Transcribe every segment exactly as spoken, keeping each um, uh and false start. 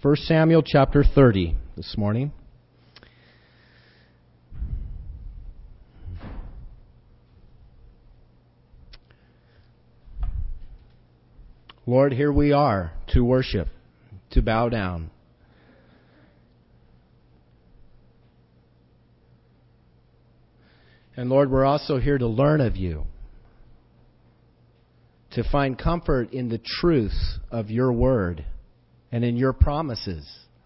First Samuel chapter thirty this morning. Lord, here we are to worship, to bow down. And Lord, we're also here to learn of you, to find comfort in the truth of your word and in your promises,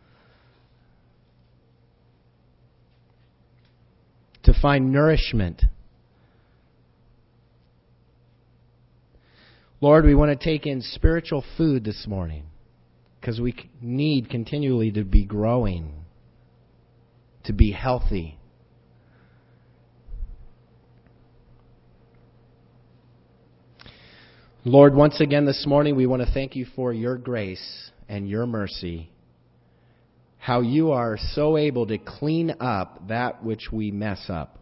to find nourishment. Lord, we want to take in spiritual food this morning because we need continually to be growing, to be healthy. Lord, once again this morning, we want to thank you for your grace and your mercy, how you are so able to clean up that which we mess up.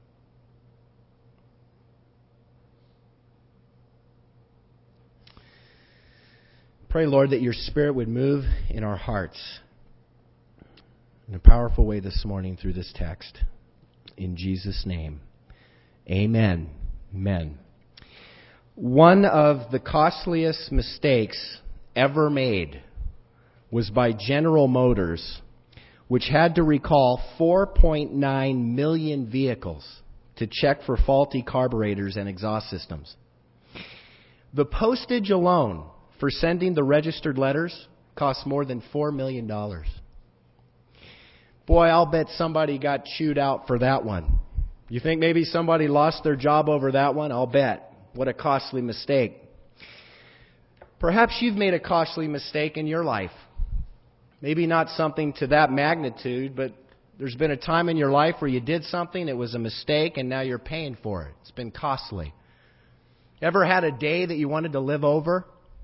Pray, Lord, that your Spirit would move in our hearts in a powerful way this morning through this text. In Jesus' name, amen. Amen. One of the costliest mistakes ever made was by General Motors, which had to recall four point nine million vehicles to check for faulty carburetors and exhaust systems. The postage alone for sending the registered letters cost more than four million dollars. Boy, I'll bet somebody got chewed out for that one. You think maybe somebody lost their job over that one? I'll bet. What a costly mistake. Perhaps you've made a costly mistake in your life. Maybe not something to that magnitude, but there's been a time in your life where you did something, it was a mistake, and now you're paying for it. It's been costly. Ever had a day that you wanted to live over?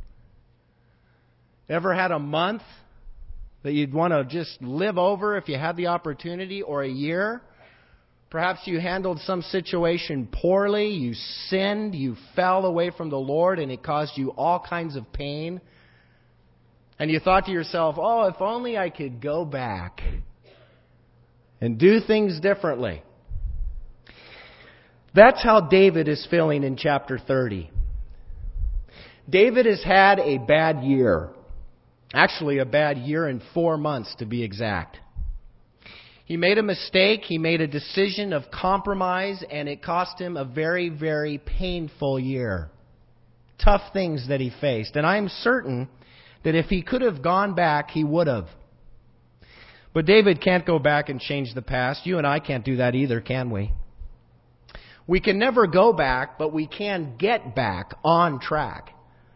Ever had a month that you'd want to just live over if you had the opportunity, or a year? Perhaps you handled some situation poorly, you sinned, you fell away from the Lord, and it caused you all kinds of pain. And you thought to yourself, oh, if only I could go back and do things differently. That's how David is feeling in chapter thirty. David has had a bad year. Actually, a bad year and four months to be exact. He made a mistake, he made a decision of compromise, and it cost him a very, very painful year. Tough things that he faced. And I'm certain that if he could have gone back, he would have. But David can't go back and change the past. You and I can't do that either, can we? We can never go back, but we can get back on track.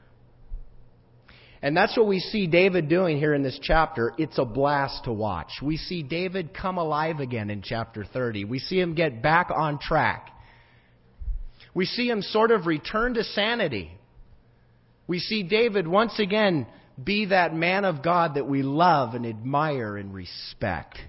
And that's what we see David doing here in this chapter. It's a blast to watch. We see David come alive again in chapter thirty. We see him get back on track. We see him sort of return to sanity. We see David once again be that man of God that we love and admire and respect.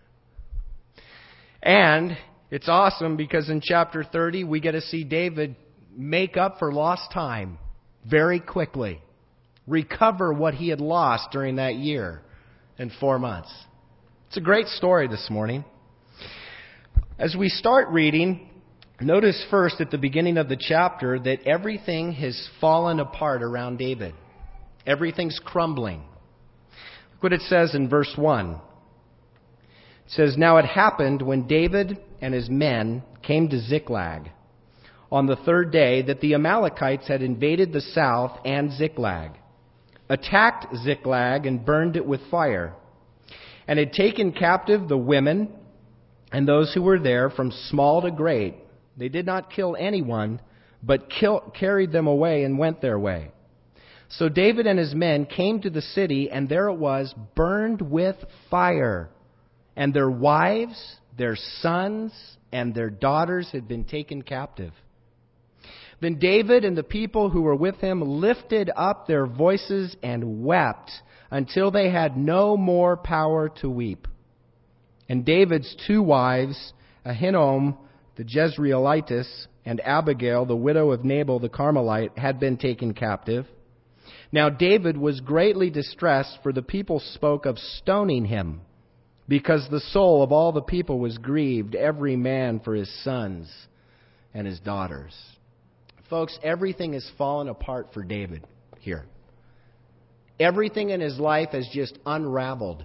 And it's awesome because in chapter thirty we get to see David make up for lost time very quickly. Recover what he had lost during that year and four months. It's a great story this morning. As we start reading, notice first at the beginning of the chapter that everything has fallen apart around David. Everything's crumbling. Look what it says in verse one. It says, "Now it happened when David and his men came to Ziklag on the third day that the Amalekites had invaded the south and Ziklag, attacked Ziklag and burned it with fire, and had taken captive the women and those who were there from small to great. They did not kill anyone, but kill, carried them away and went their way. So David and his men came to the city, and there it was, burned with fire, and their wives, their sons, and their daughters had been taken captive. Then David and the people who were with him lifted up their voices and wept until they had no more power to weep. And David's two wives, Ahinoam the Jezreelitess and Abigail, the widow of Nabal the Carmelite, had been taken captive. Now David was greatly distressed, for the people spoke of stoning him, because the soul of all the people was grieved, every man for his sons and his daughters. Folks, everything has fallen apart for David here. Everything in his life has just unraveled.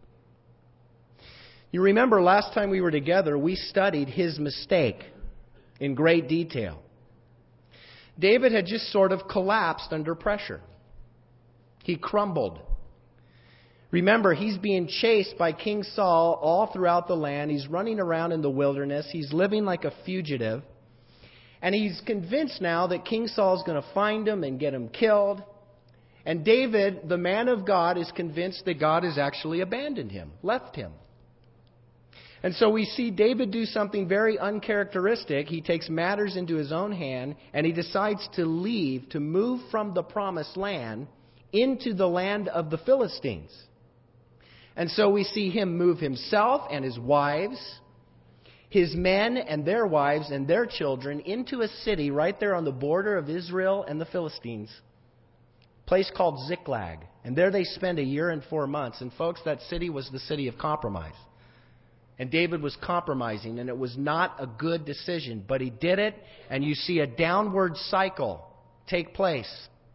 You remember last time we were together, we studied his mistake in great detail. David had just sort of collapsed under pressure. He crumbled. Remember, he's being chased by King Saul all throughout the land. He's running around in the wilderness. He's living like a fugitive. And he's convinced now that King Saul's going to find him and get him killed. And David, the man of God, is convinced that God has actually abandoned him, left him. And so we see David do something very uncharacteristic. He takes matters into his own hand, and he decides to leave, to move from the promised land into the land of the Philistines. And so we see him move himself and his wives, his men and their wives and their children into a city right there on the border of Israel and the Philistines, a place called Ziklag. And there they spend a year and four months. And folks, that city was the city of compromise. And David was compromising, and it was not a good decision. But he did it, and you see a downward cycle take place.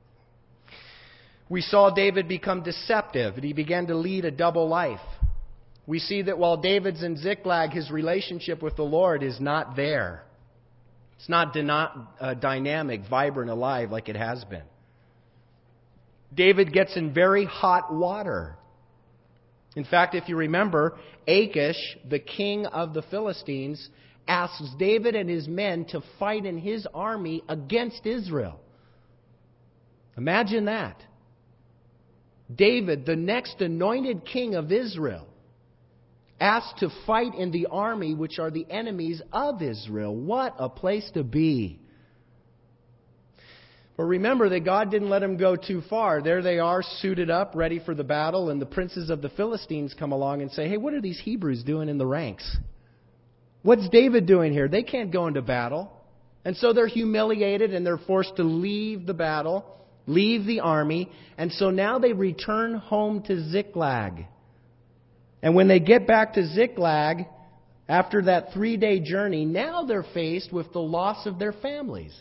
We saw David become deceptive, and he began to lead a double life. We see that while David's in Ziklag, his relationship with the Lord is not there. It's not dyna- uh, dynamic, vibrant, alive like it has been. David gets in very hot water. In fact, if you remember, Achish, the king of the Philistines, asks David and his men to fight in his army against Israel. Imagine that. David, the next anointed king of Israel, asked to fight in the army which are the enemies of Israel. What a place to be. But remember that God didn't let him go too far. There they are, suited up, ready for the battle, and the princes of the Philistines come along and say, hey, what are these Hebrews doing in the ranks? What's David doing here? They can't go into battle. And so they're humiliated and they're forced to leave the battle, leave the army, and so now they return home to Ziklag. And when they get back to Ziklag, after that three-day journey, now they're faced with the loss of their families.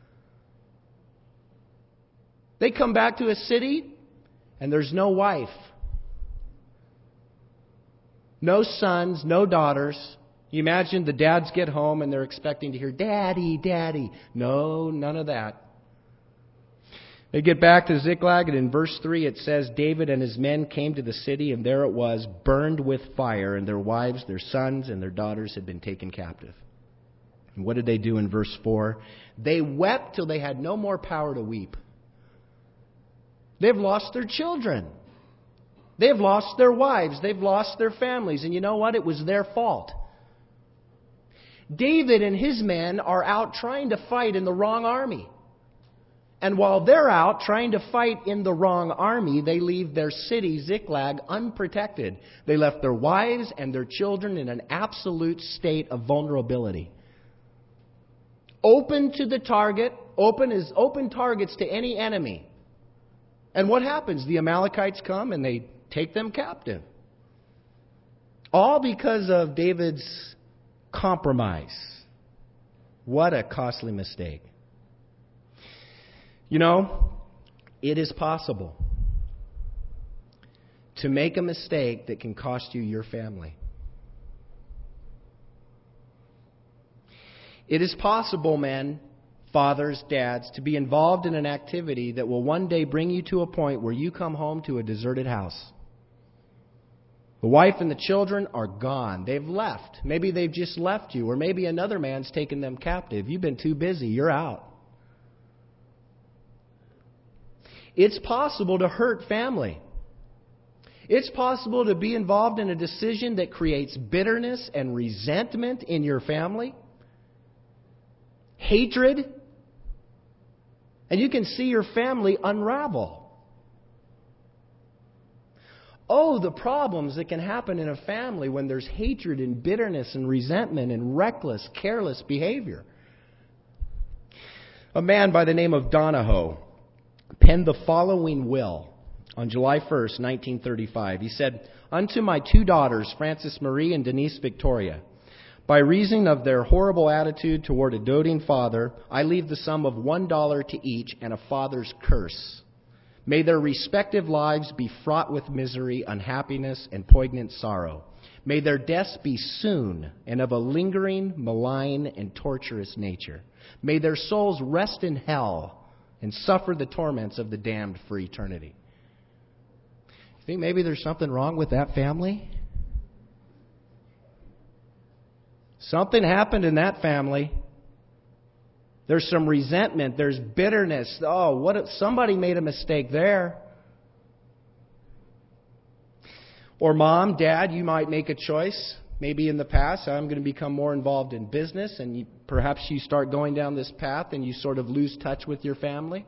They come back to a city, and there's no wife, no sons, no daughters. You imagine the dads get home, and they're expecting to hear, Daddy, Daddy. No, none of that. They get back to Ziklag, and in verse three it says, David and his men came to the city, and there it was, burned with fire, and their wives, their sons, and their daughters had been taken captive. And what did they do in verse four? They wept till they had no more power to weep. They've lost their children. They've lost their wives. They've lost their families. And you know what? It was their fault. David and his men are out trying to fight in the wrong army. And while they're out trying to fight in the wrong army, they leave their city, Ziklag, unprotected. They left their wives and their children in an absolute state of vulnerability. Open to the target, open as open targets to any enemy. And what happens? The Amalekites come and they take them captive. All because of David's compromise. What a costly mistake. You know, it is possible to make a mistake that can cost you your family. It is possible, men, fathers, dads, to be involved in an activity that will one day bring you to a point where you come home to a deserted house. The wife and the children are gone. They've left. Maybe they've just left you, or maybe another man's taken them captive. You've been too busy. You're out. It's possible to hurt family. It's possible to be involved in a decision that creates bitterness and resentment in your family, hatred, and you can see your family unravel. Oh, the problems that can happen in a family when there's hatred and bitterness and resentment and reckless, careless behavior. A man by the name of Donahoe penned the following will on July first, nineteen thirty-five. He said, "Unto my two daughters, Frances Marie and Denise Victoria, by reason of their horrible attitude toward a doting father, I leave the sum of one dollar to each and a father's curse. May their respective lives be fraught with misery, unhappiness, and poignant sorrow. May their deaths be soon and of a lingering, malign, and torturous nature. May their souls rest in hell and suffer the torments of the damned for eternity." You think maybe there's something wrong with that family? Something happened in that family. There's some resentment. There's bitterness. Oh, what if somebody made a mistake there? Or mom, dad, you might make a choice. Maybe in the past, I'm going to become more involved in business, and you, perhaps you start going down this path and you sort of lose touch with your family.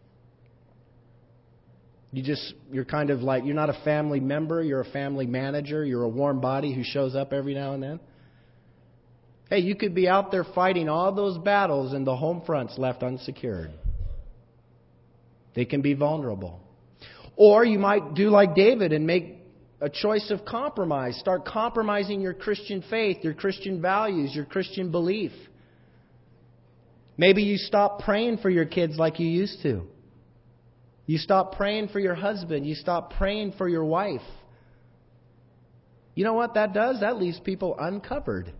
You just, you're kind of like, you're not a family member, you're a family manager, you're a warm body who shows up every now and then. Hey, you could be out there fighting all those battles and the home front's left unsecured. They can be vulnerable. Or you might do like David and make a choice of compromise. Start compromising your Christian faith, your Christian values, your Christian belief. Maybe you stop praying for your kids like you used to. You stop praying for your husband. You stop praying for your wife. You know what that does? That leaves people uncovered.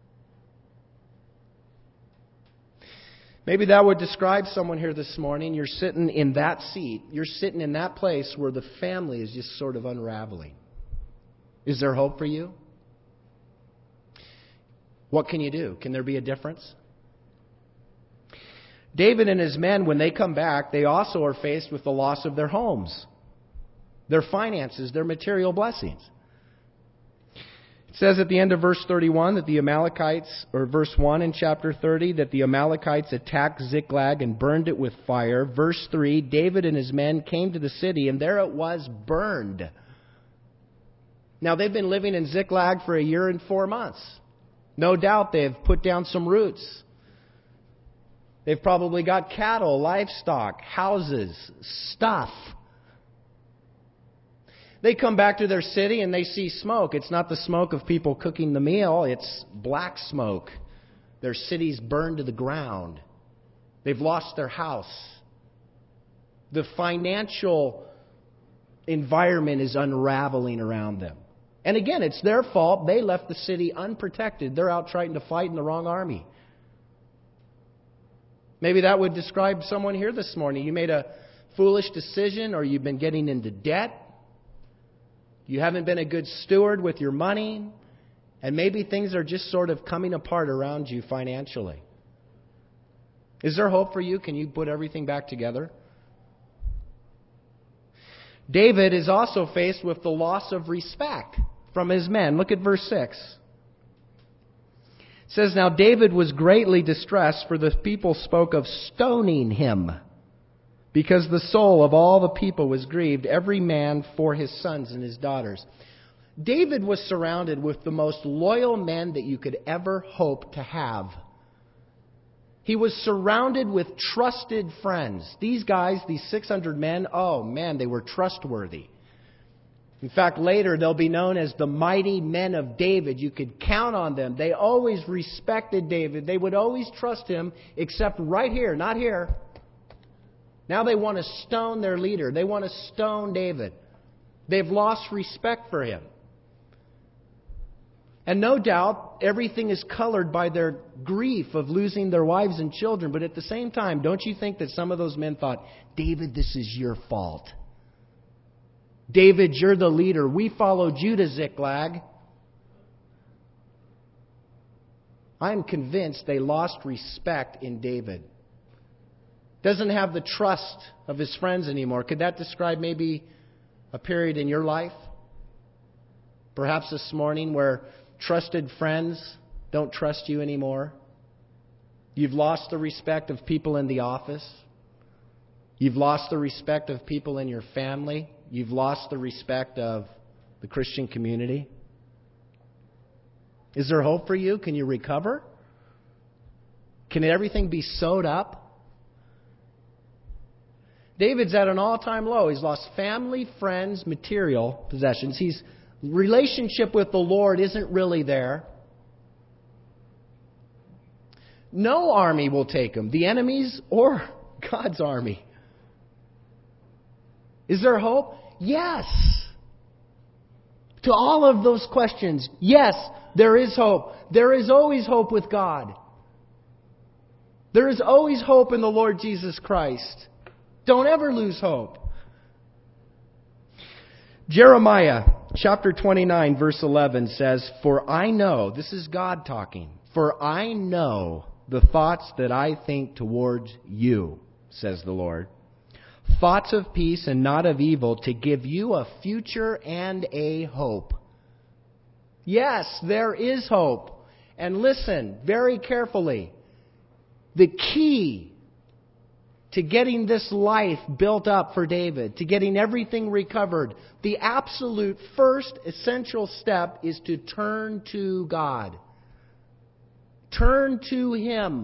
Maybe that would describe someone here this morning. You're sitting in that seat. You're sitting in that place where the family is just sort of unraveling. Is there hope for you? What can you do? Can there be a difference? David and his men, when they come back, they also are faced with the loss of their homes, their finances, their material blessings. It says at the end of verse thirty-one that the Amalekites, or verse one in chapter thirty, that the Amalekites attacked Ziklag and burned it with fire. Verse three, David and his men came to the city, and there it was burned. Now, they've been living in Ziklag for a year and four months. No doubt they've put down some roots. They've probably got cattle, livestock, houses, stuff. They come back to their city and they see smoke. It's not the smoke of people cooking the meal. It's black smoke. Their city's burned to the ground. They've lost their house. The financial environment is unraveling around them. And again, it's their fault. They left the city unprotected. They're out trying to fight in the wrong army. Maybe that would describe someone here this morning. You made a foolish decision, or you've been getting into debt. You haven't been a good steward with your money. And maybe things are just sort of coming apart around you financially. Is there hope for you? Can you put everything back together? David is also faced with the loss of respect from his men. Look at verse six. It says, "Now David was greatly distressed, for the people spoke of stoning him, because the soul of all the people was grieved, every man for his sons and his daughters." David was surrounded with the most loyal men that you could ever hope to have. He was surrounded with trusted friends. These guys, these six hundred men, oh man, they were trustworthy. In fact, later they'll be known as the mighty men of David. You could count on them. They always respected David. They would always trust him, except right here, not here. Now they want to stone their leader. They want to stone David. They've lost respect for him. And no doubt, everything is colored by their grief of losing their wives and children. But at the same time, don't you think that some of those men thought, David, this is your fault. David, you're the leader. We followed you to Ziklag. I'm convinced they lost respect in David. Doesn't have the trust of his friends anymore. Could that describe maybe a period in your life? Perhaps this morning where trusted friends don't trust you anymore. You've lost the respect of people in the office. You've lost the respect of people in your family. You've lost the respect of the Christian community. Is there hope for you? Can you recover? Can everything be sewed up? David's at an all-time low. He's lost family, friends, material possessions. His relationship with the Lord isn't really there. No army will take him, the enemy's or God's army. Is there hope? Yes. To all of those questions, yes, there is hope. There is always hope with God. There is always hope in the Lord Jesus Christ. Don't ever lose hope. Jeremiah chapter twenty-nine verse eleven says, "For I know," this is God talking, "for I know the thoughts that I think towards you, says the Lord. Thoughts of peace and not of evil, to give you a future and a hope." Yes, there is hope. And listen very carefully. The key to getting this life built up for David, to getting everything recovered, the absolute first essential step is to turn to God. Turn to Him.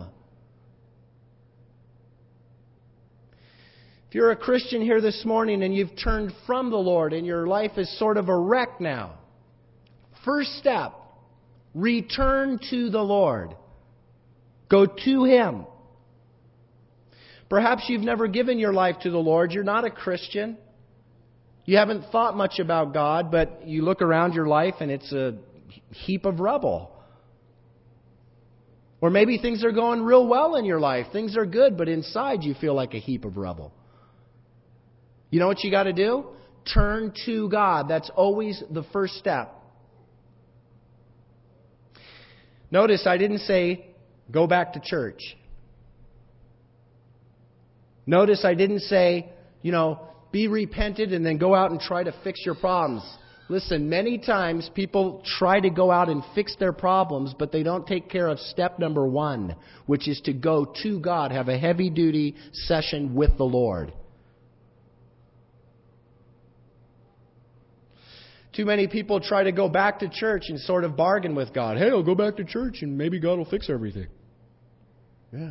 If you're a Christian here this morning and you've turned from the Lord and your life is sort of a wreck now, first step, return to the Lord. Go to Him. Perhaps you've never given your life to the Lord. You're not a Christian. You haven't thought much about God, but you look around your life and it's a heap of rubble. Or maybe things are going real well in your life. Things are good, but inside you feel like a heap of rubble. You know what you got to do? Turn to God. That's always the first step. Notice I didn't say go back to church. Notice I didn't say, you know, be repentant and then go out and try to fix your problems. Listen, many times people try to go out and fix their problems, but they don't take care of step number one, which is to go to God, have a heavy-duty session with the Lord. Too many people try to go back to church and sort of bargain with God. Hey, I'll go back to church and maybe God will fix everything. Yeah.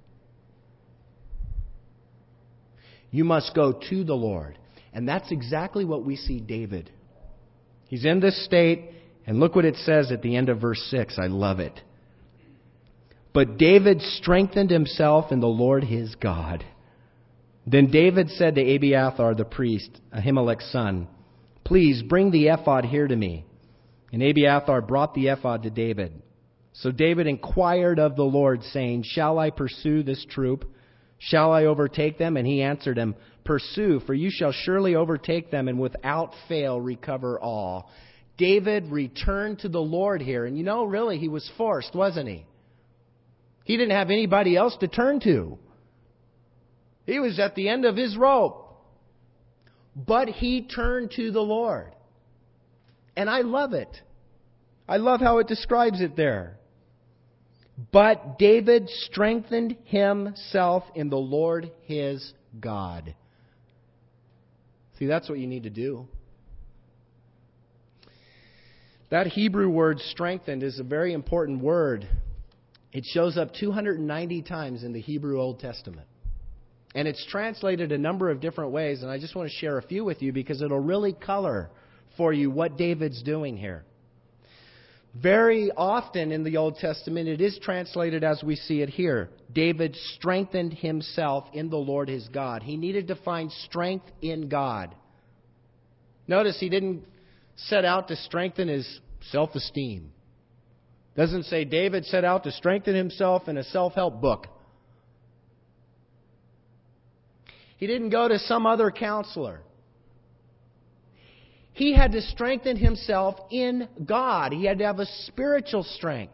You must go to the Lord. And that's exactly what we see David. He's in this state, and look what it says at the end of verse six. I love it. But David strengthened himself in the Lord his God. Then David said to Abiathar the priest, Ahimelech's son, "Please bring the ephod here to me." And Abiathar brought the ephod to David. So David inquired of the Lord, saying, "Shall I pursue this troop? Shall I overtake them?" And he answered him, "Pursue, for you shall surely overtake them, and without fail recover all." David returned to the Lord here. And you know, really, he was forced, wasn't he? He didn't have anybody else to turn to. He was at the end of his rope. But he turned to the Lord. And I love it. I love how it describes it there. But David strengthened himself in the Lord his God. See, that's what you need to do. That Hebrew word strengthened is a very important word. It shows up two hundred ninety times in the Hebrew Old Testament. And it's translated a number of different ways, and I just want to share a few with you because it'll really color for you what David's doing here. Very often in the Old Testament, it is translated as we see it here. David strengthened himself in the Lord his God. He needed to find strength in God. Notice he didn't set out to strengthen his self-esteem. Doesn't say David set out to strengthen himself in a self-help book. He didn't go to some other counselor. He had to strengthen himself in God. He had to have a spiritual strength.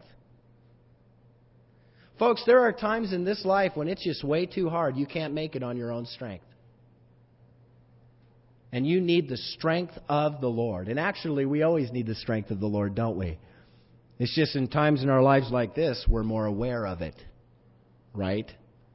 Folks, there are times in this life when it's just way too hard. You can't make it on your own strength. And you need the strength of the Lord. And actually, we always need the strength of the Lord, don't we? It's just in times in our lives like this, we're more aware of it. Right?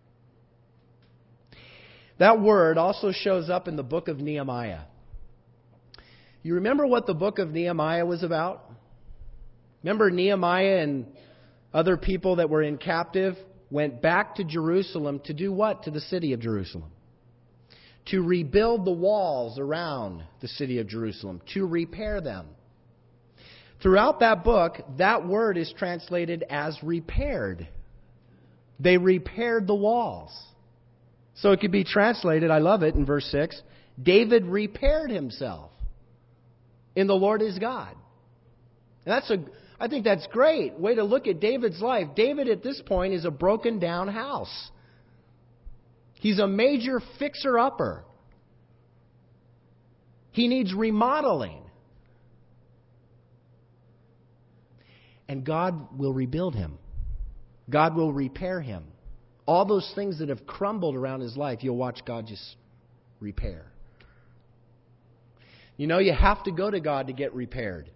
That word also shows up in the book of Nehemiah. You remember what the book of Nehemiah was about? Remember Nehemiah and other people that were in captive went back to Jerusalem to do what to the city of Jerusalem? to rebuild the walls around the city of Jerusalem, to repair them. Throughout that book, that word is translated as repaired. They repaired the walls. So it could be translated, I love it, in verse six, David repaired himself in the Lord his God. And that's a, I think that's great way to look at David's life. David at this point is a broken down house. He's a major fixer-upper. He needs remodeling. And God will rebuild him. God will repair him. All those things that have crumbled around his life, you'll watch God just repair. You know, you have to go to God to get repaired.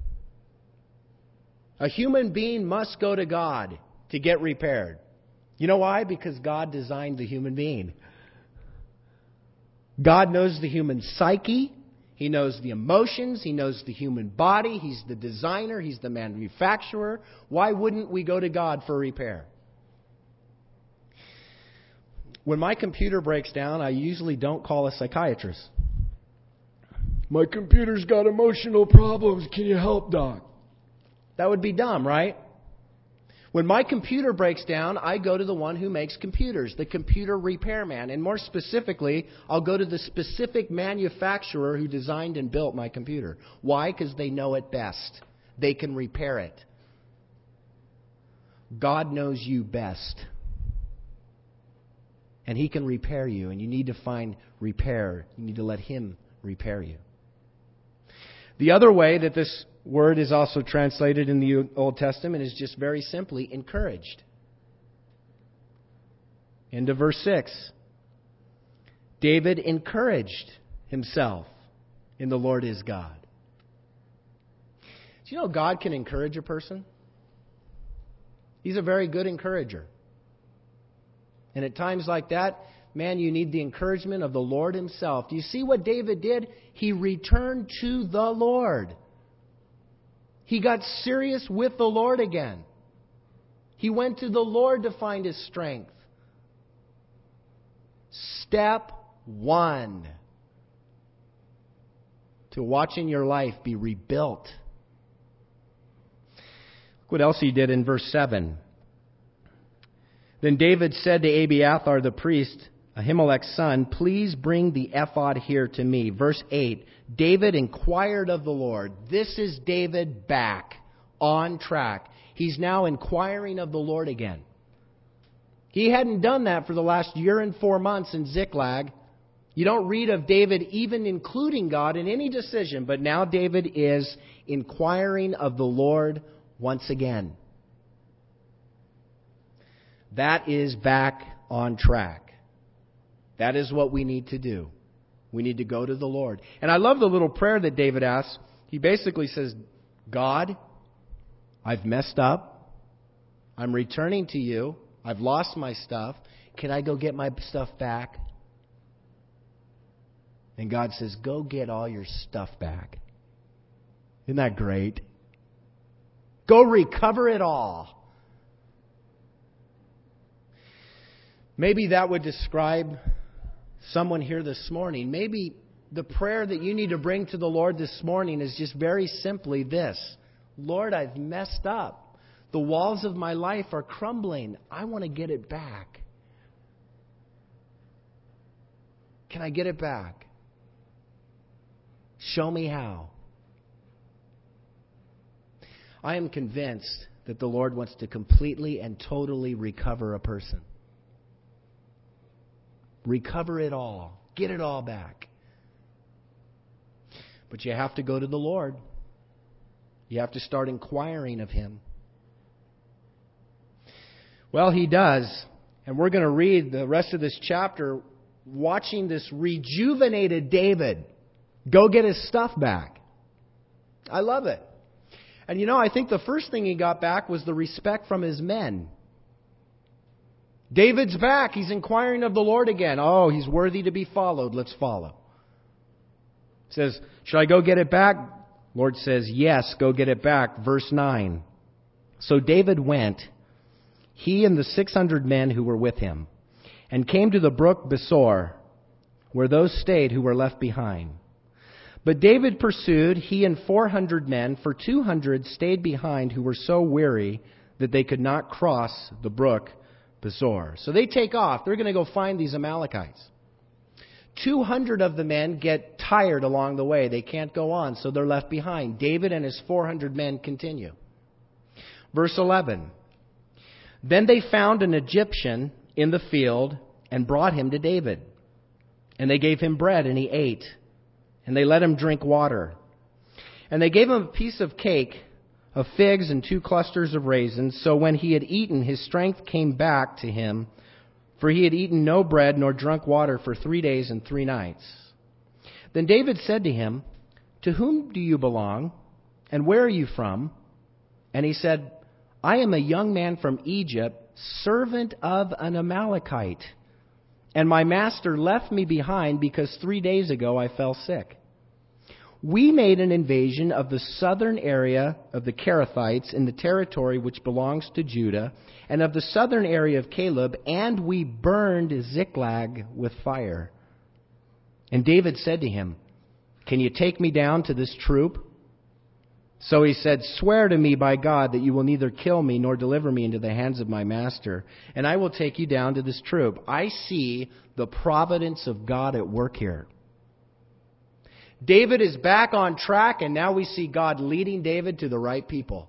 A human being must go to God to get repaired. You know why? Because God designed the human being. God knows the human psyche. He knows the emotions. He knows the human body. He's the designer. He's the manufacturer. Why wouldn't we go to God for repair? When my computer breaks down, I usually don't call a psychiatrist. My computer's got emotional problems. Can you help, Doc? That would be dumb, right? When my computer breaks down, I go to the one who makes computers, the computer repairman. And more specifically, I'll go to the specific manufacturer who designed and built my computer. Why? Because they know it best. They can repair it. God knows you best. And He can repair you. And you need to find repair. You need to let Him repair you. The other way that this word is also translated in the Old Testament is just very simply encouraged. Into verse six. David encouraged himself in the Lord his God. Do you know God can encourage a person? He's a very good encourager. And at times like that, man, you need the encouragement of the Lord Himself. Do you see what David did? He returned to the Lord. He got serious with the Lord again. He went to the Lord to find his strength. Step one to watching your life be rebuilt. Look what else he did in verse seven. Then David said to Abiathar the priest, Ahimelech's son, please bring the ephod here to me. Verse eight, David inquired of the Lord. This is David back on track. He's now inquiring of the Lord again. He hadn't done that for the last year and four months in Ziklag. You don't read of David even including God in any decision, but now David is inquiring of the Lord once again. That is back on track. That is what we need to do. We need to go to the Lord. And I love the little prayer that David asks. He basically says, God, I've messed up. I'm returning to you. I've lost my stuff. Can I go get my stuff back? And God says, go get all your stuff back. Isn't that great? Go recover it all. Maybe that would describe someone here this morning. Maybe the prayer that you need to bring to the Lord this morning is just very simply this. Lord, I've messed up. The walls of my life are crumbling. I want to get it back. Can I get it back? Show me how. I am convinced that the Lord wants to completely and totally recover a person. Recover it all. Get it all back. But you have to go to the Lord. You have to start inquiring of Him. Well, He does. And we're going to read the rest of this chapter watching this rejuvenated David go get his stuff back. I love it. And you know, I think the first thing he got back was the respect from his men. David's back. He's inquiring of the Lord again. Oh, he's worthy to be followed. Let's follow. He says, should I go get it back? Lord says, yes, go get it back. Verse nine. So David went, he and the six hundred men who were with him, and came to the brook Besor, where those stayed who were left behind. But David pursued, he and four hundred men, for two hundred stayed behind who were so weary that they could not cross the brook Besor. So they take off. They're going to go find these Amalekites. two hundred of the men get tired along the way. They can't go on, so they're left behind. David and his four hundred men continue. Verse eleven. Then they found an Egyptian in the field and brought him to David. And they gave him bread, and he ate. And they let him drink water. And they gave him a piece of cake of figs and two clusters of raisins. So when he had eaten, his strength came back to him, for he had eaten no bread nor drunk water for three days and three nights. Then David said to him, "To whom do you belong, and where are you from?" And he said, "I am a young man from Egypt, servant of an Amalekite. And my master left me behind because three days ago I fell sick. We made an invasion of the southern area of the Kerethites in the territory which belongs to Judah, and of the southern area of Caleb, and we burned Ziklag with fire." And David said to him, "Can you take me down to this troop?" So he said, "Swear to me by God that you will neither kill me nor deliver me into the hands of my master, and I will take you down to this troop." I see the providence of God at work here. David is back on track, and now we see God leading David to the right people.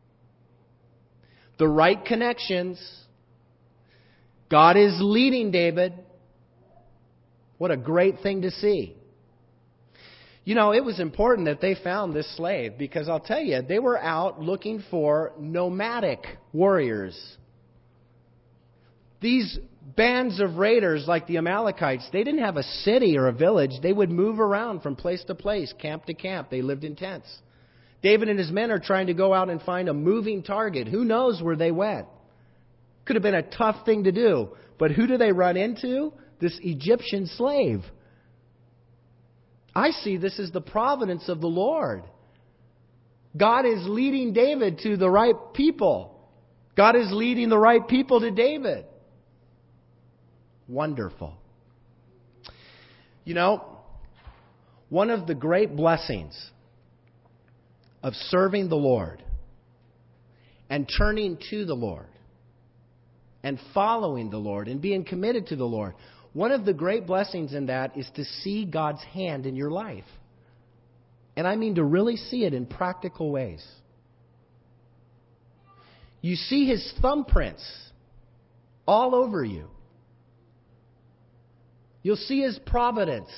The right connections. God is leading David. What a great thing to see. You know, it was important that they found this slave, because I'll tell you, they were out looking for nomadic warriors. These bands of raiders like the Amalekites, they didn't have a city or a village. They would move around from place to place, camp to camp. They lived in tents. David and his men are trying to go out and find a moving target. Who knows where they went? Could have been a tough thing to do. But who do they run into? This Egyptian slave. I see this as the providence of the Lord. God is leading David to the right people. God is leading the right people to David. Wonderful. You know, one of the great blessings of serving the Lord and turning to the Lord and following the Lord and being committed to the Lord, one of the great blessings in that is to see God's hand in your life. And I mean to really see it in practical ways. You see His thumbprints all over you. You'll see His providence.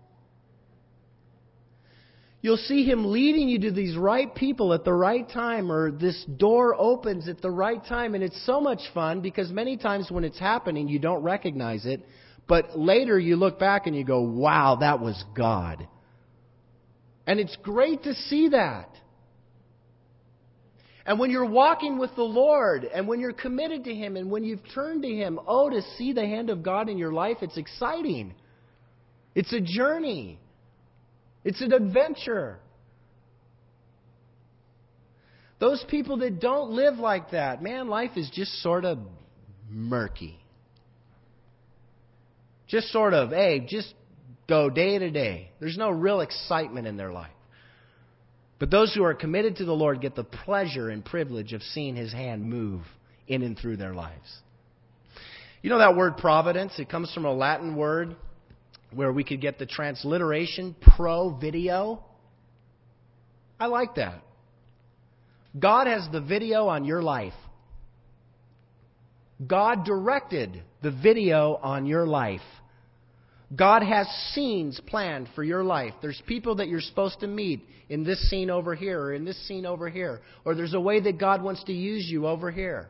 You'll see Him leading you to these right people at the right time, or this door opens at the right time. And it's so much fun, because many times when it's happening, you don't recognize it. But later you look back and you go, wow, that was God. And it's great to see that. And when you're walking with the Lord, and when you're committed to Him, and when you've turned to Him, oh, to see the hand of God in your life, it's exciting. It's a journey. It's an adventure. Those people that don't live like that, man, life is just sort of murky. Just sort of, hey, just go day to day. There's no real excitement in their life. But those who are committed to the Lord get the pleasure and privilege of seeing His hand move in and through their lives. You know that word providence? It comes from a Latin word where we could get the transliteration pro-video. I like that. God has the video on your life. God directed the video on your life. God has scenes planned for your life. There's people that you're supposed to meet in this scene over here, or in this scene over here. Or there's a way that God wants to use you over here.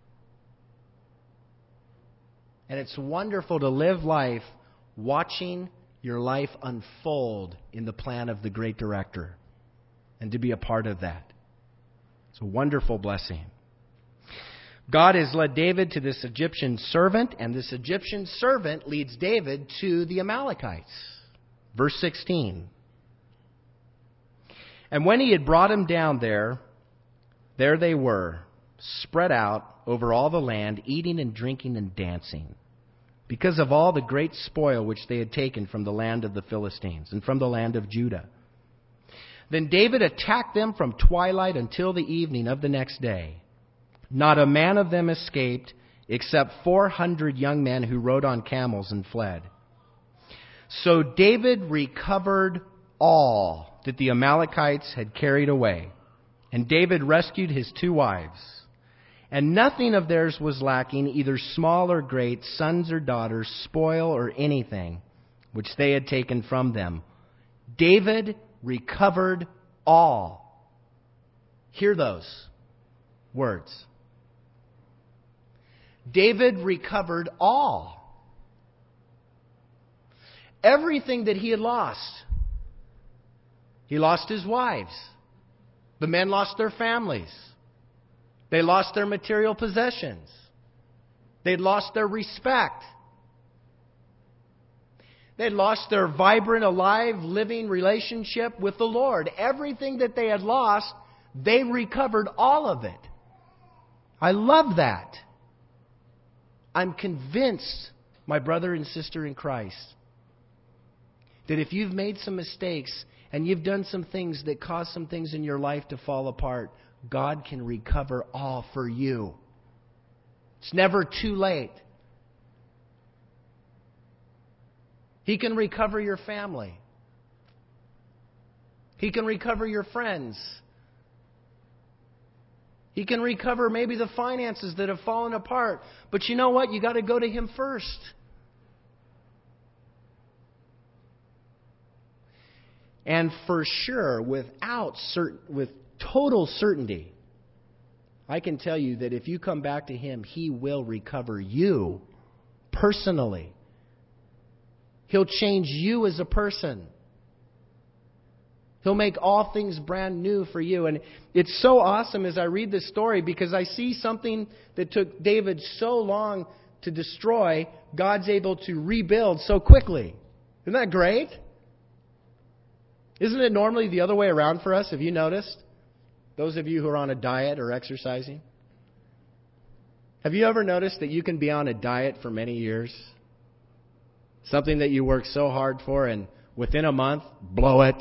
And it's wonderful to live life watching your life unfold in the plan of the great director, and to be a part of that. It's a wonderful blessing. God has led David to this Egyptian servant, and this Egyptian servant leads David to the Amalekites. Verse sixteen. And when he had brought him down there, there they were, spread out over all the land, eating and drinking and dancing. because of all the great spoil which they had taken from the land of the Philistines and from the land of Judah. Then David attacked them from twilight until the evening of the next day. Not a man of them escaped, except four hundred young men who rode on camels and fled. So David recovered all that the Amalekites had carried away. And David rescued his two wives. And nothing of theirs was lacking, either small or great, sons or daughters, spoil or anything, which they had taken from them. David recovered all. Hear those words. David recovered all. Everything that he had lost. He lost his wives. The men lost their families. They lost their material possessions. They'd lost their respect. They'd lost their vibrant, alive, living relationship with the Lord. Everything that they had lost, they recovered all of it. I love that. I'm convinced, my brother and sister in Christ, that if you've made some mistakes and you've done some things that cause some things in your life to fall apart, God can recover all for you. It's never too late. He can recover your family. He can recover your friends. He can recover maybe the finances that have fallen apart. But you know what? You got to go to Him first. And for sure, without certain, with total certainty, I can tell you that if you come back to Him, He will recover you personally. He'll change you as a person. He'll make all things brand new for you. And it's so awesome as I read this story because I see something that took David so long to destroy, God's able to rebuild so quickly. Isn't that great? Isn't it normally the other way around for us? Have you noticed? Those of you who are on a diet or exercising. Have you ever noticed that you can be on a diet for many years? Something that you work so hard for and within a month, blow it.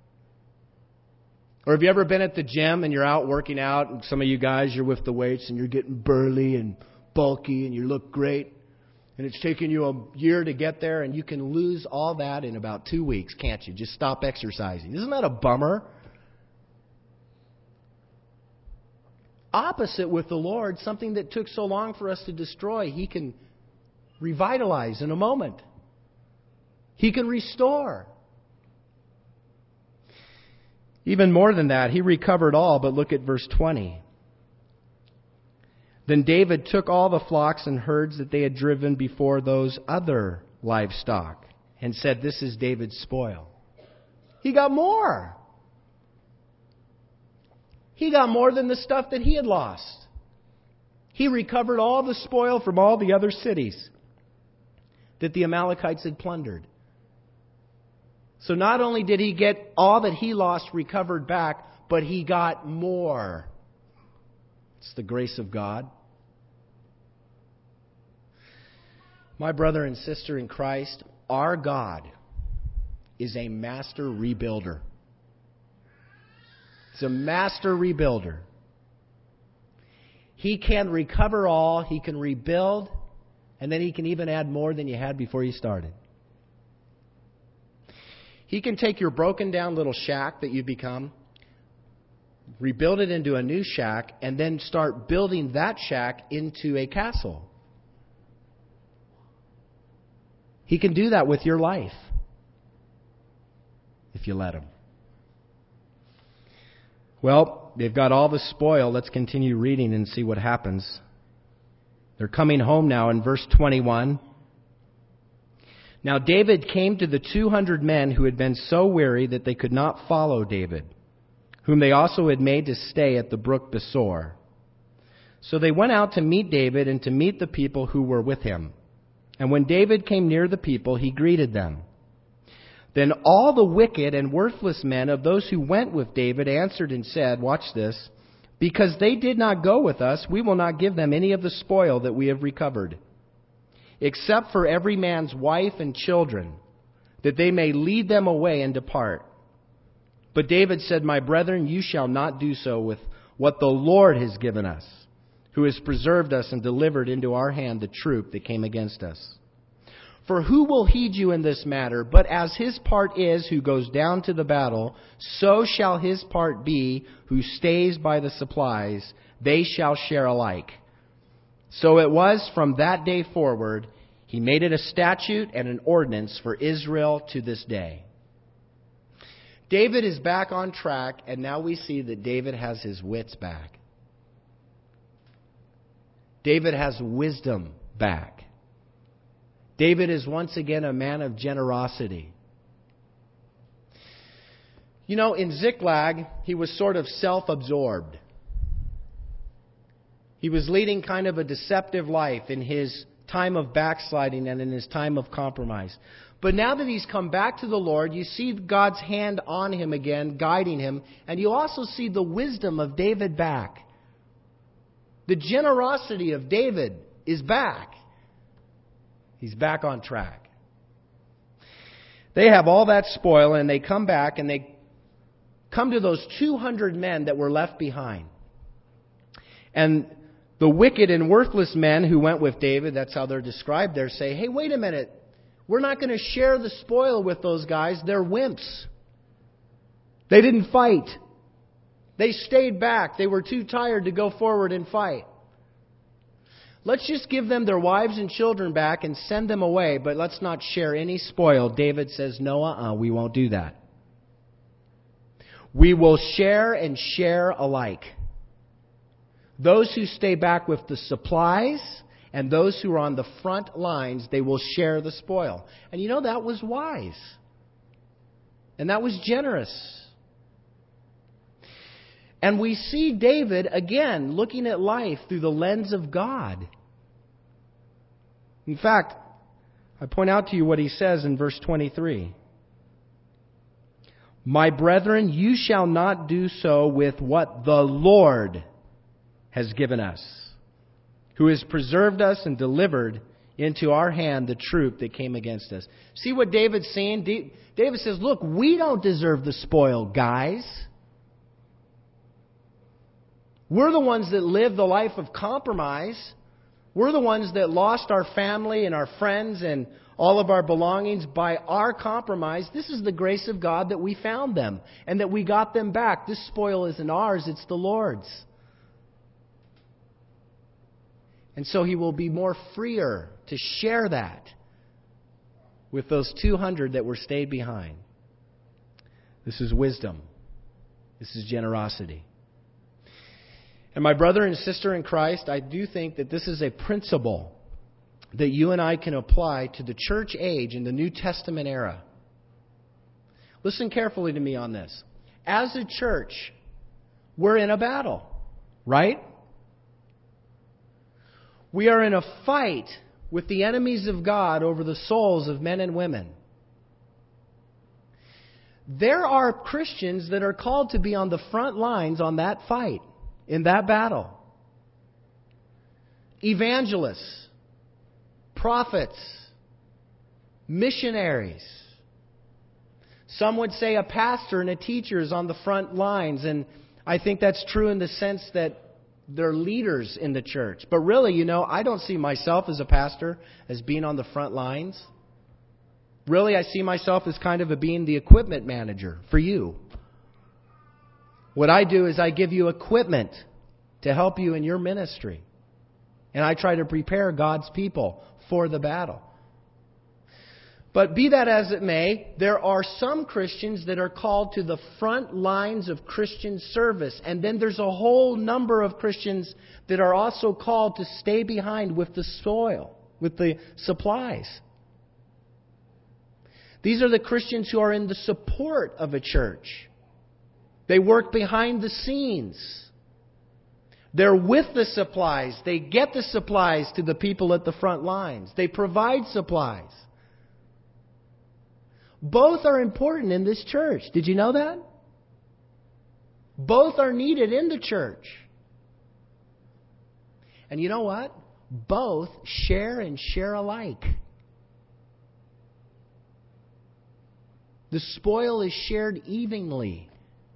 Or have you ever been at the gym and you're out working out and some of you guys, you're with the weights and you're getting burly and bulky and you look great. And it's taken you a year to get there and you can lose all that in about two weeks, can't you? Just stop exercising. Isn't that a bummer? Opposite with the Lord, something that took so long for us to destroy, He can revitalize in a moment. He can restore. Even more than that, He recovered all, but look at verse twenty. Then David took all the flocks and herds that they had driven before those other livestock and said, "This is David's spoil." He got more. He got more than the stuff that he had lost. He recovered all the spoil from all the other cities that the Amalekites had plundered. So not only did he get all that he lost recovered back, but he got more. It's the grace of God. My brother and sister in Christ, our God is a master rebuilder. He's a master rebuilder. He can recover all, He can rebuild, and then He can even add more than you had before you started. He can take your broken down little shack that you become, rebuild it into a new shack, and then start building that shack into a castle. He can do that with your life if you let Him. Well, they've got all the spoil. Let's continue reading and see what happens. They're coming home now in verse twenty-one. Now David came to the two hundred men who had been so weary that they could not follow David, whom they also had made to stay at the brook Besor. So they went out to meet David and to meet the people who were with him. And when David came near the people, he greeted them. Then all the wicked and worthless men of those who went with David answered and said, watch this, because they did not go with us, we will not give them any of the spoil that we have recovered. except for every man's wife and children, that they may lead them away and depart. But David said, My brethren, you shall not do so with what the Lord has given us, who has preserved us and delivered into our hand the troop that came against us. For who will heed you in this matter? But as his part is who goes down to the battle, so shall his part be who stays by the supplies. They shall share alike. So it was from that day forward, he made it a statute and an ordinance for Israel to this day. David is back on track, and now we see that David has his wits back. David has wisdom back. David is once again a man of generosity. You know, in Ziklag, he was sort of self-absorbed. He was leading kind of a deceptive life in his time of backsliding and in his time of compromise. But now that he's come back to the Lord, you see God's hand on him again, guiding him, and you also see the wisdom of David back. The generosity of David is back. He's back on track. They have all that spoil, and they come back, and they come to those two hundred men that were left behind. And the wicked and worthless men who went with David, that's how they're described there, say, hey, wait a minute. We're not going to share the spoil with those guys. They're wimps. They didn't fight. They stayed back. They were too tired to go forward and fight. Let's just give them their wives and children back and send them away, but let's not share any spoil. David says, no, uh-uh, we won't do that. We will share and share alike. Those who stay back with the supplies and those who are on the front lines, they will share the spoil. And you know, that was wise. And that was generous. And we see David, again, looking at life through the lens of God. In fact, I point out to you what he says in verse twenty-three. My brethren, you shall not do so with what the Lord has given us, who has preserved us and delivered into our hand the troop that came against us. See what David's saying? David says, look, we don't deserve the spoil, guys. We're the ones that live the life of compromise. We're the ones that lost our family and our friends and all of our belongings by our compromise. This is the grace of God that we found them and that we got them back. This spoil isn't ours, it's the Lord's. And so he will be more freer to share that with those two hundred that were stayed behind. This is wisdom. This is generosity. And my brother and sister in Christ, I do think that this is a principle that you and I can apply to the church age in the New Testament era. Listen carefully to me on this. As a church, we're in a battle, right? We are in a fight with the enemies of God over the souls of men and women. There are Christians that are called to be on the front lines on that fight, in that battle. Evangelists, prophets, missionaries. Some would say a pastor and a teacher is on the front lines, and I think that's true in the sense that they're leaders in the church. But really, you know, I don't see myself as a pastor as being on the front lines. Really, I see myself as kind of a being the equipment manager for you. What I do is I give you equipment to help you in your ministry. And I try to prepare God's people for the battle. But be that as it may, there are some Christians that are called to the front lines of Christian service. And then there's a whole number of Christians that are also called to stay behind with the soil, with the supplies. These are the Christians who are in the support of a church. They work behind the scenes. They're with the supplies. They get the supplies to the people at the front lines. They provide supplies. Both are important in this church. Did you know that? Both are needed in the church. And you know what? both share and share alike. The spoil is shared evenly.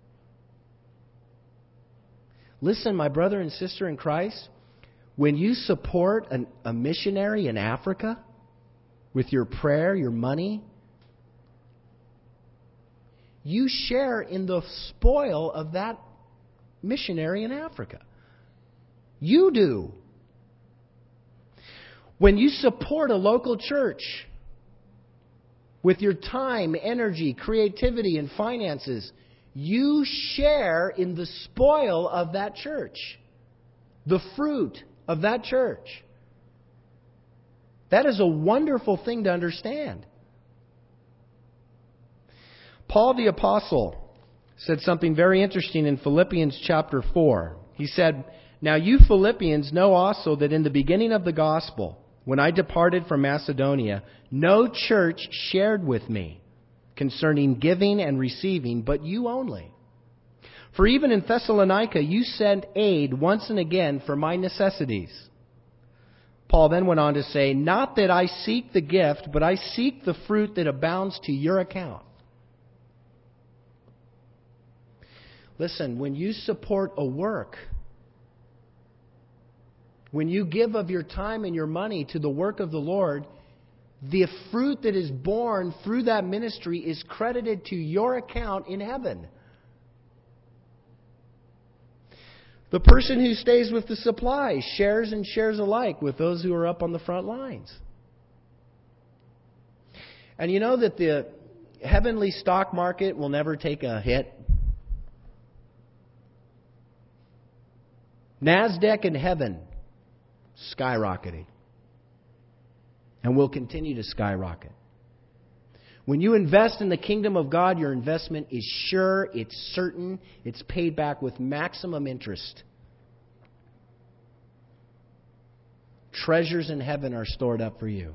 Listen, my brother and sister in Christ, when you support an, a missionary in Africa with your prayer, your money, you share in the spoil of that missionary in Africa. You do. When you support a local church with your time, energy, creativity, and finances, you share in the spoil of that church, the fruit of that church. That is a wonderful thing to understand. Paul the Apostle said something very interesting in Philippians chapter four. He said, "Now you Philippians know also that in the beginning of the gospel, when I departed from Macedonia, no church shared with me concerning giving and receiving, but you only. For even in Thessalonica you sent aid once and again for my necessities." Paul then went on to say, "Not that I seek the gift, but I seek the fruit that abounds to your account." Listen, when you support a work, when you give of your time and your money to the work of the Lord, the fruit that is born through that ministry is credited to your account in heaven. The person who stays with the supply shares and shares alike with those who are up on the front lines. And you know that the heavenly stock market will never take a hit. NASDAQ in heaven skyrocketing. And will continue to skyrocket. When you invest in the kingdom of God, your investment is sure, it's certain, it's paid back with maximum interest. Treasures in heaven are stored up for you.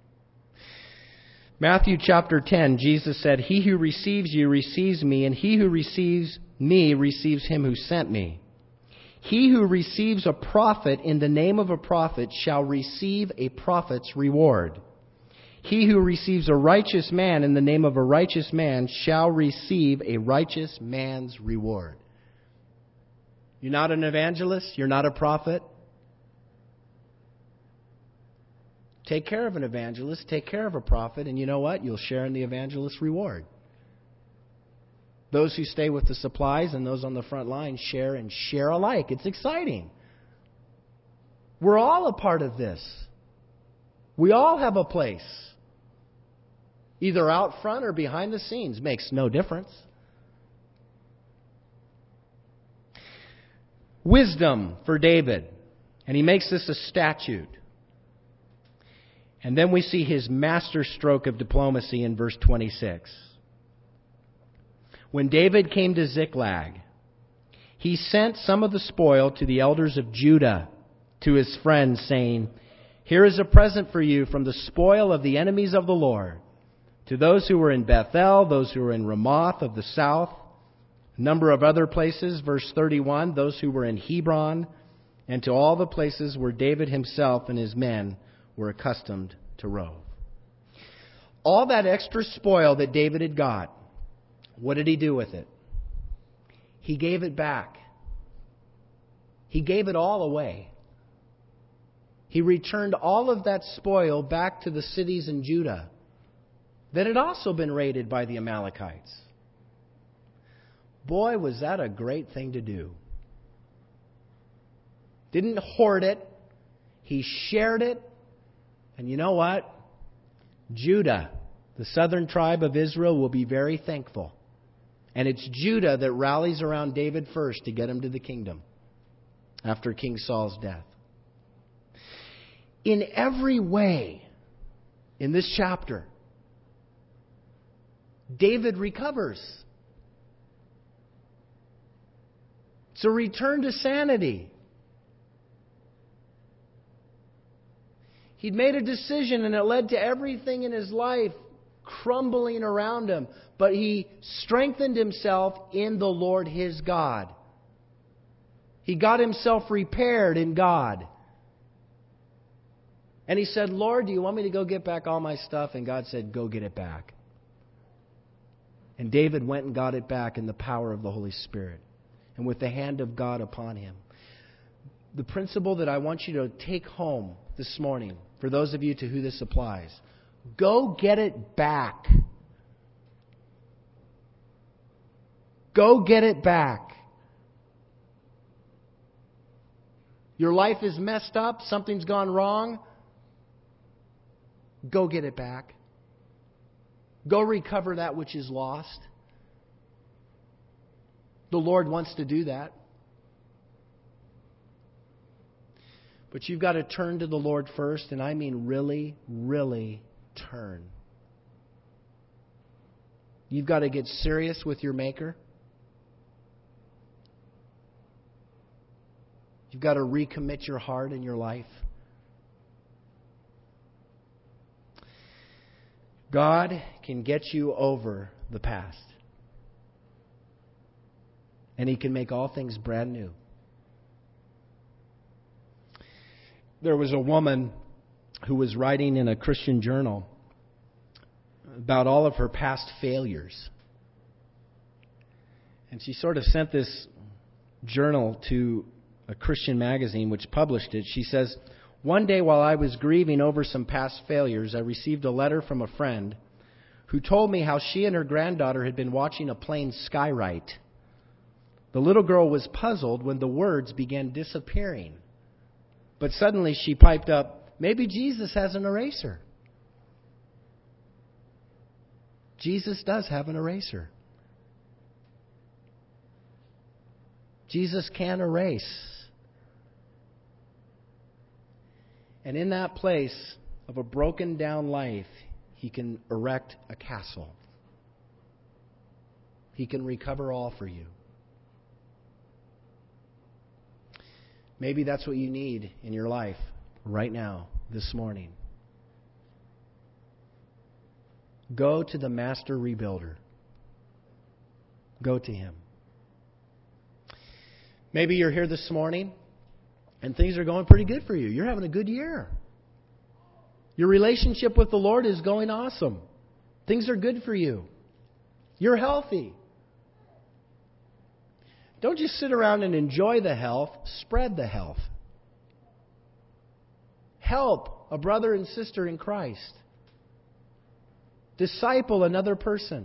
Matthew chapter ten, Jesus said, "He who receives you receives me, and he who receives me receives him who sent me. He who receives a prophet in the name of a prophet shall receive a prophet's reward. He who receives a righteous man in the name of a righteous man shall receive a righteous man's reward." You're not an evangelist? You're not a prophet? Take care of an evangelist, take care of a prophet, and you know what? You'll share in the evangelist's reward. Those who stay with the supplies and those on the front line share and share alike. It's exciting. We're all a part of this. We all have a place. Either out front or behind the scenes. Makes no difference. Wisdom for David. And he makes this a statute. And then we see his master stroke of diplomacy in verse twenty-six. When David came to Ziklag, he sent some of the spoil to the elders of Judah, to his friends, saying, "Here is a present for you from the spoil of the enemies of the Lord. To those who were in Bethel, those who were in Ramoth of the south, a number of other places," verse thirty-one, "those who were in Hebron, and to all the places where David himself and his men were accustomed to rove." All that extra spoil that David had got, what did he do with it? He gave it back. He gave it all away. He returned all of that spoil back to the cities in Judah that had also been raided by the Amalekites. Boy, was that a great thing to do. Didn't hoard it. He shared it. And you know what? Judah, the southern tribe of Israel, will be very thankful. And it's Judah that rallies around David first to get him to the kingdom after King Saul's death. In every way, in this chapter, David recovers. It's a return to sanity. He'd made a decision and it led to everything in his life crumbling around him. But he strengthened himself in the Lord his God. He got himself repaired in God. And he said, Lord, do you want me to go get back all my stuff? And God said, go get it back. And David went and got it back in the power of the Holy Spirit and with the hand of God upon him. The principle that I want you to take home this morning, for those of you to who this applies, go get it back. Go get it back. Your life is messed up. Something's gone wrong. Go get it back. Go recover that which is lost. The Lord wants to do that. But you've got to turn to the Lord first, and I mean really, really turn. You've got to get serious with your Maker. You've got to recommit your heart and your life. God can get you over the past. And He can make all things brand new. There was a woman who was writing in a Christian journal about all of her past failures. And she sort of sent this journal to a Christian magazine which published it. She says, one day while I was grieving over some past failures, I received a letter from a friend who told me how she and her granddaughter had been watching a plane skywrite. The little girl was puzzled when the words began disappearing. But suddenly she piped up, maybe Jesus has an eraser. Jesus does have an eraser. Jesus can erase. And in that place of a broken down life, He can erect a castle. He can recover all for you. Maybe that's what you need in your life right now, this morning. Go to the Master Rebuilder. Go to Him. Maybe you're here this morning and things are going pretty good for you. You're having a good year. Your relationship with the Lord is going awesome. Things are good for you. You're healthy. Don't just sit around and enjoy the health. Spread the health. Help a brother and sister in Christ. Disciple another person.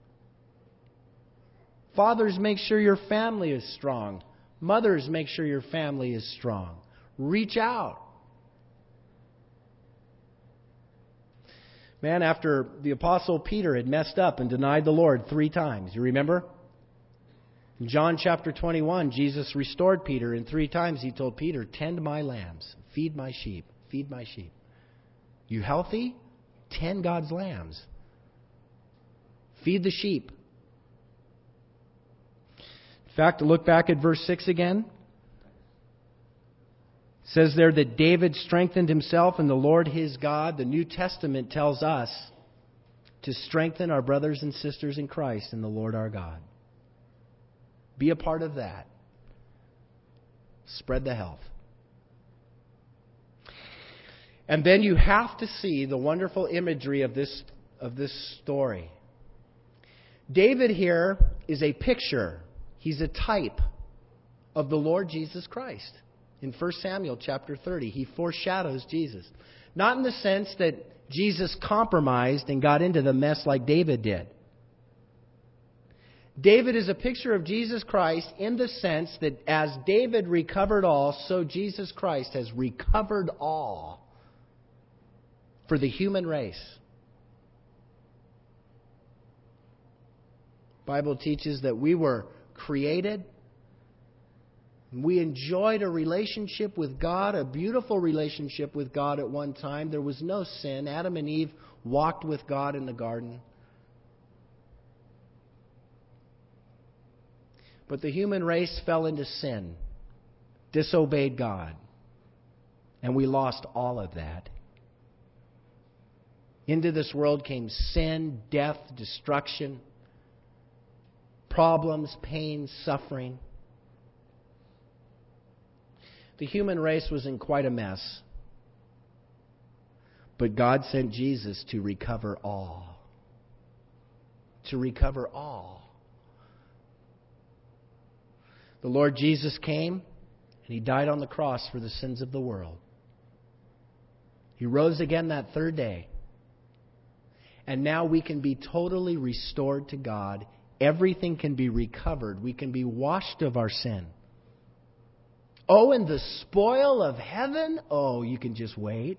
Fathers, make sure your family is strong. Mothers, make sure your family is strong. Reach out. Man, after the Apostle Peter had messed up and denied the Lord three times, you remember? In John chapter twenty-one, Jesus restored Peter, and three times He told Peter, tend my lambs, feed my sheep, feed my sheep. You healthy? Tend God's lambs. Feed the sheep. In fact, to look back at verse six again, it says there that David strengthened himself in the Lord his God. The New Testament tells us to strengthen our brothers and sisters in Christ in the Lord our God. Be a part of that. Spread the health. And then you have to see the wonderful imagery of this, of this story. David here is a picture. He's a type of the Lord Jesus Christ. In First Samuel chapter thirty, he foreshadows Jesus. Not in the sense that Jesus compromised and got into the mess like David did. David is a picture of Jesus Christ in the sense that as David recovered all, so Jesus Christ has recovered all for the human race. The Bible teaches that we were created. We enjoyed a relationship with God, a beautiful relationship with God at one time. There was no sin. Adam and Eve walked with God in the garden. But the human race fell into sin, disobeyed God, and we lost all of that. Into this world came sin, death, destruction, problems, pain, suffering. The human race was in quite a mess. But God sent Jesus to recover all. To recover all. The Lord Jesus came and He died on the cross for the sins of the world. He rose again that third day. And now we can be totally restored to God. Everything can be recovered. We can be washed of our sin. Oh, and the spoil of heaven? Oh, you can just wait.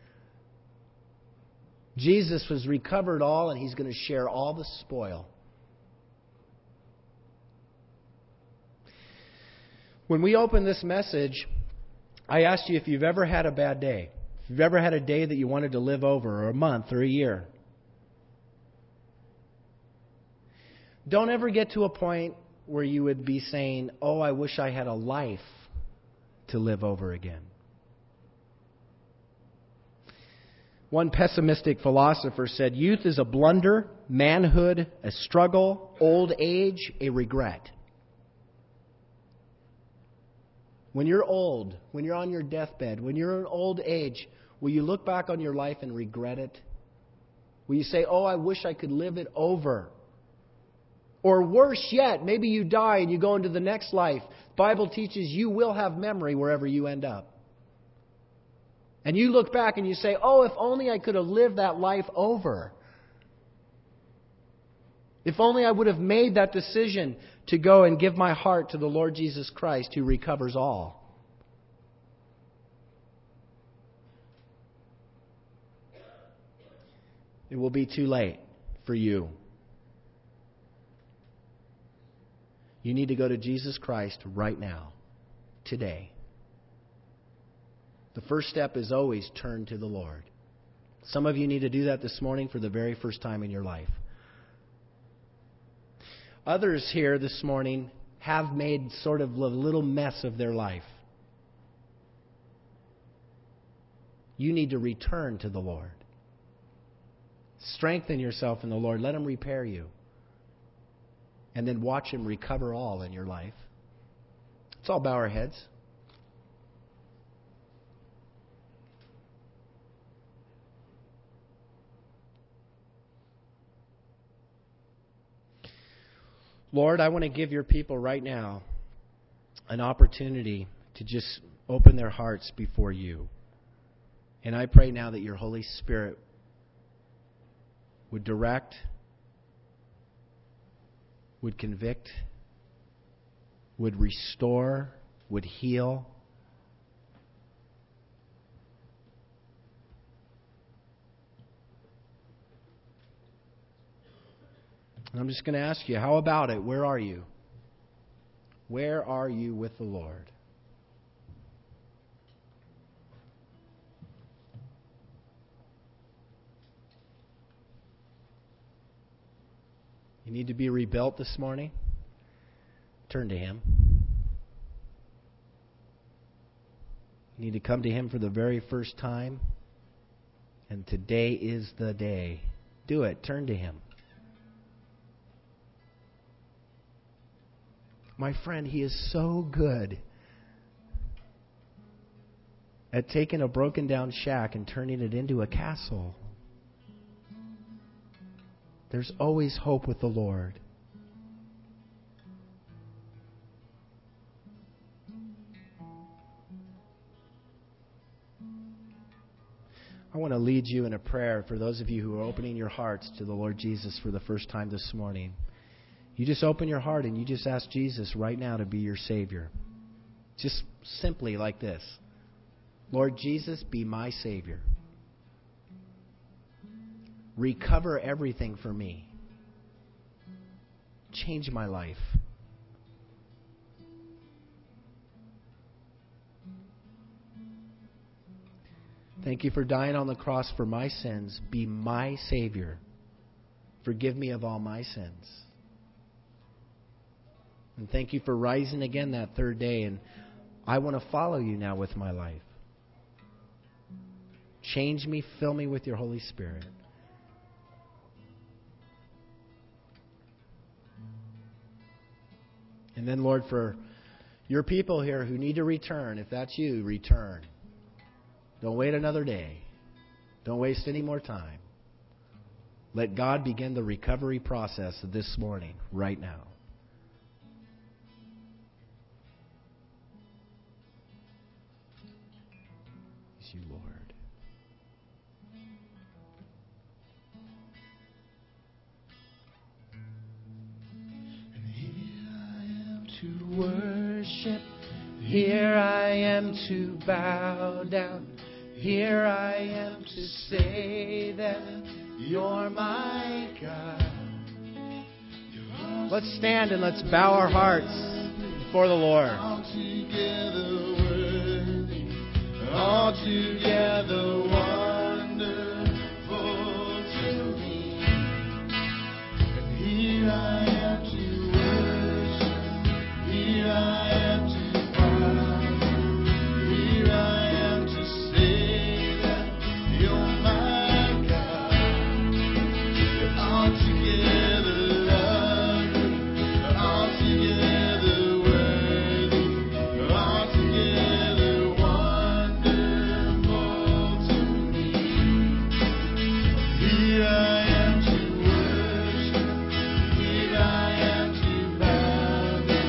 Jesus has recovered all, and He's going to share all the spoil. When we open this message, I asked you if you've ever had a bad day. If you've ever had a day that you wanted to live over, or a month, or a year. Don't ever get to a point where you would be saying, oh, I wish I had a life to live over again. One pessimistic philosopher said, youth is a blunder, manhood a struggle, old age a regret. When you're old, when you're on your deathbed, when you're in old age, will you look back on your life and regret it? Will you say, oh, I wish I could live it over? Or worse yet, maybe you die and you go into the next life. The Bible teaches you will have memory wherever you end up. And you look back and you say, oh, if only I could have lived that life over. If only I would have made that decision to go and give my heart to the Lord Jesus Christ who recovers all. It will be too late for you. You need to go to Jesus Christ right now, today. The first step is always turn to the Lord. Some of you need to do that this morning for the very first time in your life. Others here this morning have made sort of a little mess of their life. You need to return to the Lord. Strengthen yourself in the Lord. Let Him repair you. And then watch Him recover all in your life. Let's all bow our heads. Lord, I want to give your people right now an opportunity to just open their hearts before you. And I pray now that your Holy Spirit would direct, would convict, would restore, would heal. And I'm just going to ask you, how about it? Where are you? Where are you with the Lord? You need to be rebuilt this morning? Turn to Him. You need to come to Him for the very first time? And today is the day. Do it. Turn to Him. My friend, He is so good at taking a broken down shack and turning it into a castle. There's always hope with the Lord. I want to lead you in a prayer for those of you who are opening your hearts to the Lord Jesus for the first time this morning. You just open your heart and you just ask Jesus right now to be your Savior. Just simply like this. Lord Jesus, be my Savior. Recover everything for me. Change my life. Thank you for dying on the cross for my sins. Be my Savior. Forgive me of all my sins. And thank you for rising again that third day. And I want to follow you now with my life. Change me, fill me with your Holy Spirit. And then, Lord, for your people here who need to return, if that's you, return. Don't wait another day. Don't waste any more time. Let God begin the recovery process of this morning, right now. It's you, Lord. To worship, here I am to bow down, here I am to say that you're my God. Let's stand and let's bow our hearts before the Lord. Altogether worthy, altogether wonderful to me. And here I am to Here I am to bow, here I am to say that you're my God. You're altogether lovely, you're altogether worthy, you're altogether wonderful to me. Here I am to worship, here I am to bow down.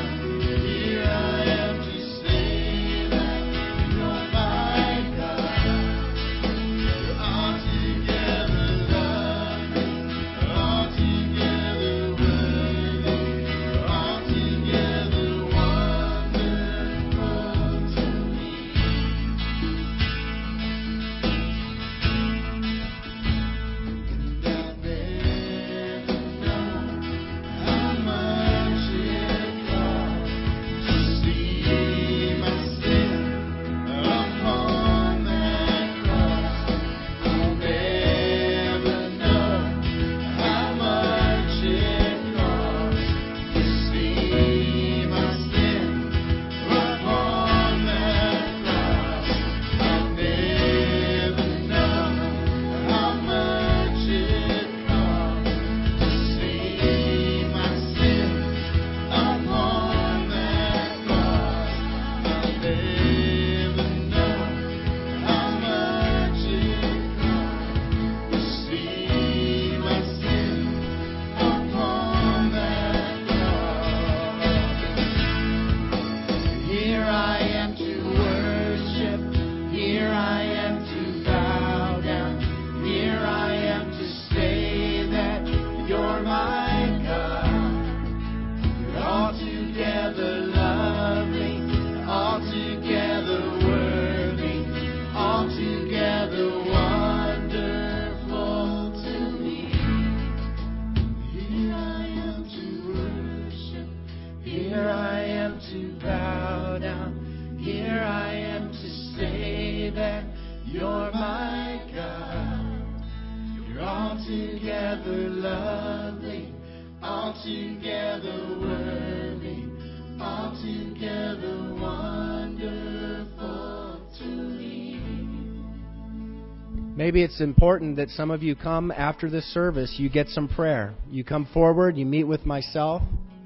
Maybe it's important that some of you come after this service, you get some prayer. You come forward, you meet with myself.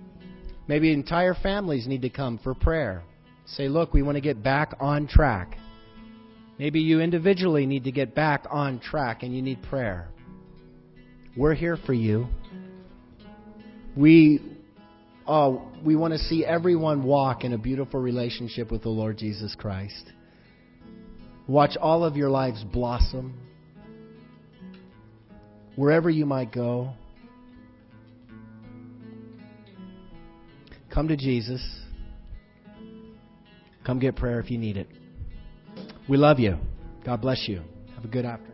Maybe entire families need to come for prayer. Say, look, we want to get back on track. Maybe you individually need to get back on track and you need prayer. We're here for you. We, oh, we want to see everyone walk in a beautiful relationship with the Lord Jesus Christ. Watch all of your lives blossom. Wherever you might go, come to Jesus. Come get prayer if you need it. We love you. God bless you. Have a good afternoon.